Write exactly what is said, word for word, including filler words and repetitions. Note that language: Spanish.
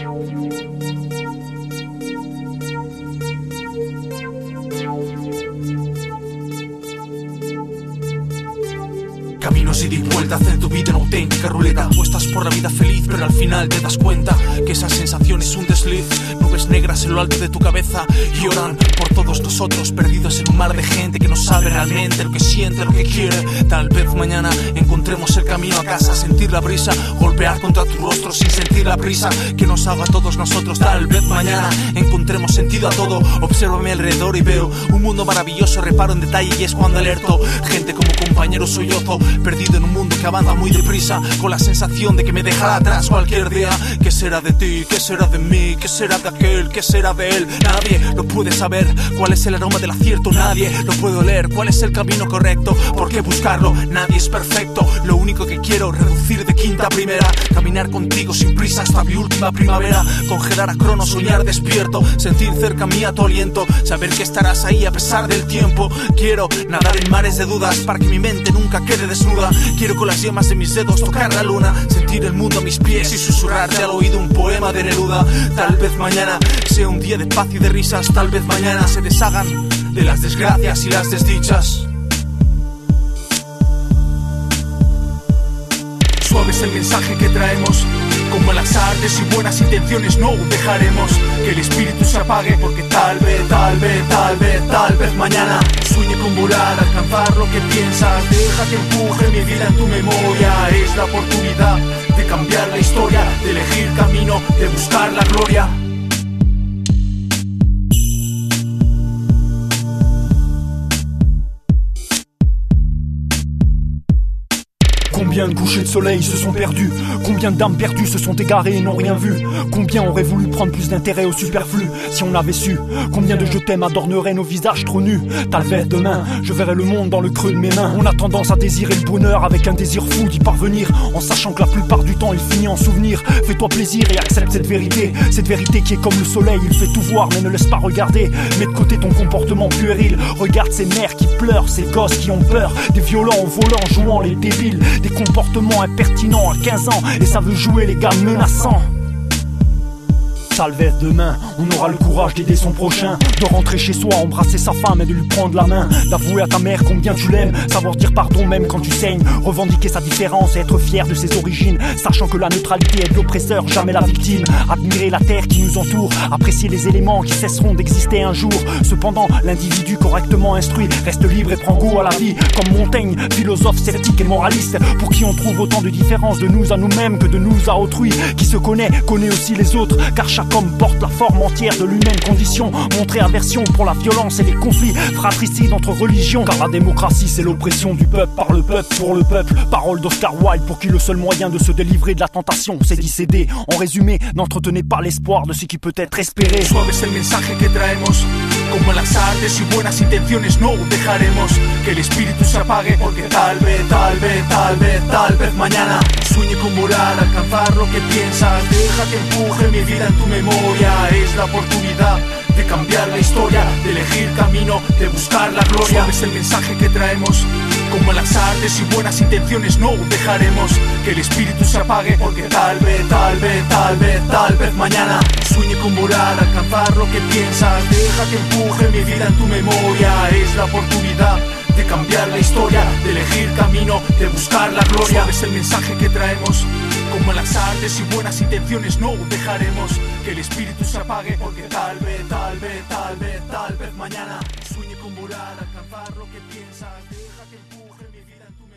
Caminos ida y vuelta hacen tu vida en auténtica ruleta. Tú estás por la vida feliz, pero al final te das cuenta que esa sensación es un desliz. Nubes negras en lo alto de tu cabeza lloran por todos nosotros, perdidos en un mar de gente que no sabe realmente lo que siente, lo que quiere. Tal vez mañana encontremos el camino a casa, sentir la brisa golpear contra tu rostro sin sentir la prisa que nos haga a todos nosotros. Tal vez mañana encontremos sentido a todo. Observo a mi alrededor y veo un mundo maravilloso, reparo en detalle y es cuando alerto. Gente como compañero sollozo, perdido en un mundo que avanza muy deprisa, con la sensación de que me dejará atrás cualquier día. ¿Qué será de ti? ¿Qué será de mí? ¿Qué será de aquel? ¿Qué será de él? Nadie lo puede saber. ¿Cuál es el aroma del acierto? Nadie lo puede oler. ¿Cuál es el camino correcto? ¿Por qué buscarlo? Nadie es perfecto. Lo único que quiero, reducir de quinta a primera, caminar contigo sin prisa hasta mi última primavera, congelar a crono, soñar despierto, sentir cerca mía tu aliento, saber que estarás ahí a pesar del tiempo. Quiero nadar en mares de dudas para que mi mente nunca quede desnuda. Quiero con las yemas de mis dedos tocar la luna, sentir el mundo a mis pies y susurrarte al oído un poema de Neruda. Tal vez mañana sea un día de paz y de risas. Tal vez mañana se deshagan de las desgracias y las desdichas. Suave es el mensaje que traemos, como las artes y buenas intenciones no dejaremos que el espíritu se apague, porque tal vez, tal vez, tal vez, tal vez mañana sueñe con volar, alcanzar lo que piensas. Deja que empuje mi vida en tu memoria. Es la oportunidad de cambiar la historia, de elegir camino, de buscar la gloria. Combien de couchers de soleil se sont perdus? Combien d'âmes perdues se sont égarées et n'ont rien vu? Combien auraient voulu prendre plus d'intérêt au superflu si on avait su? Combien de je t'aime adorneraient nos visages trop nus? Tal vez demain, je verrai le monde dans le creux de mes mains. On a tendance à désirer le bonheur avec un désir fou d'y parvenir, en sachant que la plupart du temps il finit en souvenir. Fais-toi plaisir et accepte cette vérité, cette vérité qui est comme le soleil, il fait tout voir mais ne laisse pas regarder. Mets de côté ton comportement puéril, regarde ces mères qui pleurent, ces gosses qui ont peur, des violents au volant jouant les débiles, des comportements impertinents à quinze ans et ça veut jouer les gars menaçants. Tal vez demain, on aura le courage d'aider son prochain, de rentrer chez soi, embrasser sa femme et de lui prendre la main, d'avouer à ta mère combien tu l'aimes, savoir dire pardon même quand tu saignes, revendiquer sa différence et être fier de ses origines, sachant que la neutralité est de l'oppresseur, jamais la victime. Admirer la terre qui nous entoure, apprécier les éléments qui cesseront d'exister un jour. Cependant, l'individu correctement instruit reste libre et prend goût à la vie, comme Montaigne, philosophe sceptique et moraliste, pour qui on trouve autant de différences de nous à nous-mêmes que de nous à autrui. Qui se connaît, connaît aussi les autres, car chaque homme porte la forme entière de l'humaine condition. Montrer aversion pour la violence et les conflits fratricides entre religions, car la démocratie c'est l'oppression du peuple par le peuple pour le peuple. Parole d'Oscar Wilde, pour qui le seul moyen de se délivrer de la tentation c'est d'y céder. En résumé, n'entretenez pas l'espoir de ce qui peut être espéré. Suave es el mensaje que traemos, como en las artes y buenas intenciones no dejaremos que el espíritu se apague, porque tal vez, tal vez, tal vez, tal vez mañana sueñe con volar, alcanzar lo que piensas. Deja que empuje mi vida en tu memoria. Es la oportunidad de cambiar la historia, de elegir camino, de buscar la gloria. Suave es el mensaje que traemos, como en las artes y buenas intenciones no dejaremos que el espíritu se apague, porque tal vez, tal vez, tal vez, tal vez mañana sueñe con volar, alcanzar lo que piensas. Deja que empuje mi vida en tu memoria. Es la oportunidad de cambiar la historia, de elegir camino, de buscar la gloria. Suave es el mensaje que traemos, como en las artes y buenas intenciones no dejaremos que el espíritu se apague, porque tal vez, tal vez, tal vez, tal vez mañana sueñe con volar, alcanzar lo que piensas. Deja que empuje mi vida en tu